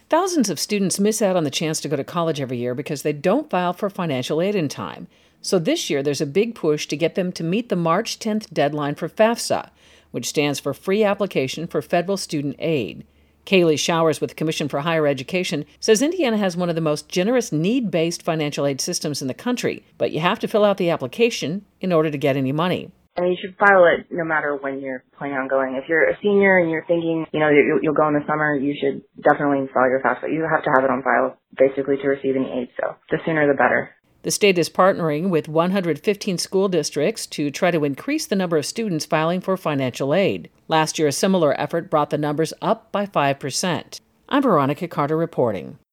Thousands of students miss out on the chance to go to college every year because they don't file for financial aid in time. So this year, there's a big push to get them to meet the March 10th deadline for FAFSA, which stands for Free Application for Federal Student Aid. Kaylee Showers with the Commission for Higher Education says Indiana has one of the most generous need-based financial aid systems in the country, but you have to fill out the application in order to get any money. And you should file it no matter when you're planning on going. If you're a senior and you're thinking, you'll go in the summer, you should definitely file your FAFSA. You have to have it on file, basically, to receive any aid. So the sooner the better. The state is partnering with 115 school districts to try to increase the number of students filing for financial aid. Last year, a similar effort brought the numbers up by 5%. I'm Veronica Carter reporting.